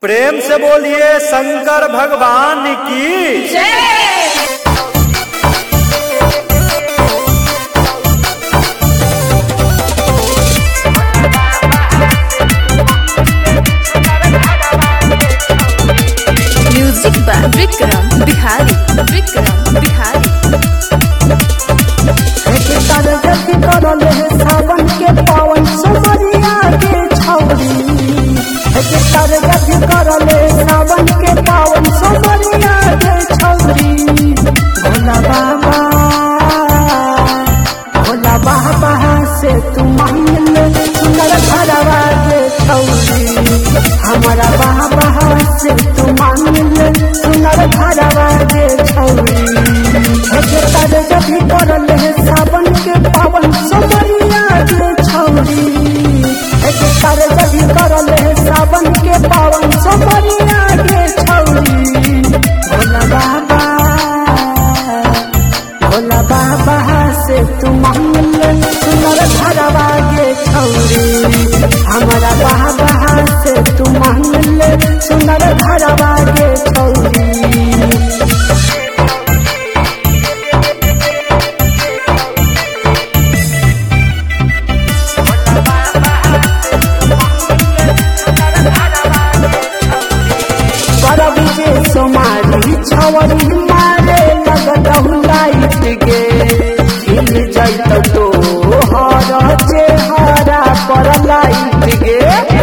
प्रेम से बोलिए शंकर भगवान की जय। Music by Vikram Bihari. सावन के पावन समरिया के छौरी करले सावन के पावन समरिया के छौरी भोला बाबा से तू मांगल सुंदर घरवा के छौरी हमारा बाबा से तू मांगल सुंदर घरवा के छौरी करले सावन के पावन समरिया के छौरी करले सावन के पावन समरिया के छौरी भोला बाबा से तू मांगल सुंदर घरवा के छौरी हमारा बाबा से तू मांगल सुंदर घरवा के छौरी। सोमारी छवरी मारे लगतहु लाइट गे हिल जैत तो हर चेहरा पर लाइट गे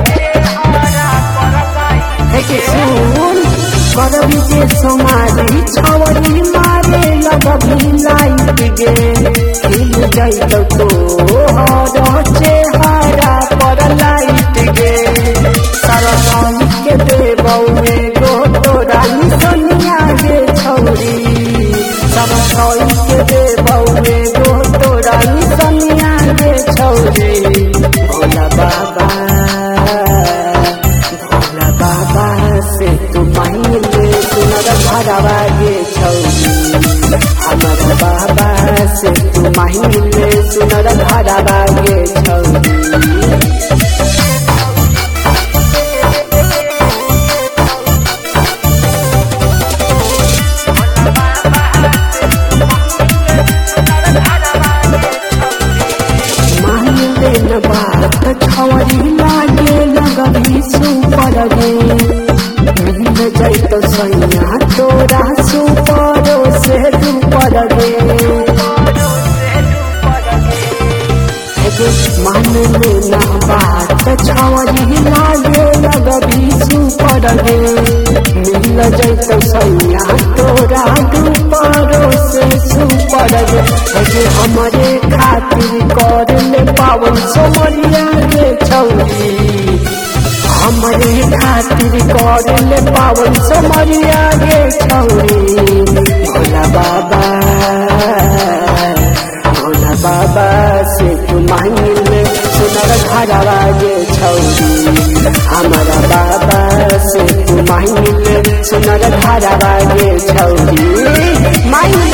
सुन करबी के सोमारी छवरी मारे लगबी लाइट गे हिल जैत तो हर चेहरा पर लाइट गे सरस्वती के देवौ में रानी सोनिया गे छौरी सब छौरी के देवौ में रानी सोनिया गे छौरी भोला बाबा से तू मांगले सुनर घरवा गे छौरी हमारा बाबा से तू मांगले सुनर घरवा गे छौरी। छवरी लागे लगभी सुपर गे मिल जैत सैया तोरा सुपरो से दुपर गे मान लेना बात छवरी लागे लगभी सुपर गे मिल जैत सैया तोरा दुपरो से सुपर गे हमारे खातिर कर ले पावन समरिया गे छौरी हमारे खातिर कर ले पावन समरिया गे छौरी भोला बाबा से तू मांगले सुनर घरवा गे छौरी हमारा बाबा से तू मांगले सुनर घरवा गे छौरी।